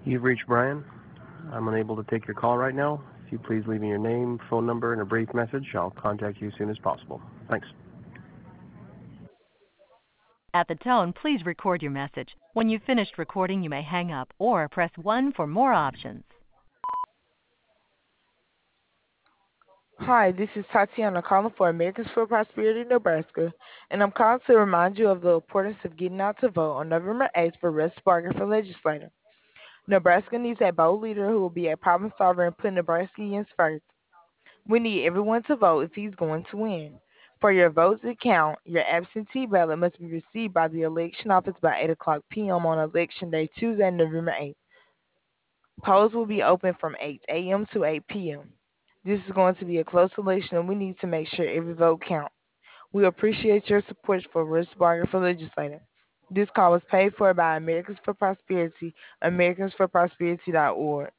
You've reached Brian. I'm unable to take your call right now. If you please leave me your name, phone number, and a brief message, I'll contact you as soon as possible. Thanks. At the tone, please record your message. When you've finished recording, you may hang up or press 1 for more options. Hi, this is Tatiana calling for Americans for Prosperity, Nebraska, and I'm calling to remind you of the importance of getting out to vote on November 8th for Russ Barger for legislator. Nebraska needs a bold leader who will be a problem solver and put Nebraskans first. We need everyone to vote if he's going to win. For your votes to count, your absentee ballot must be received by the election office by 8 o'clock p.m. on Election Day, Tuesday, November 8th. Polls will be open from 8 a.m. to 8 p.m. This is going to be a close election, and we need to make sure every vote counts. We appreciate your support for Russ Barger for legislator. This call was paid for by Americans for Prosperity, AmericansForProsperity.org.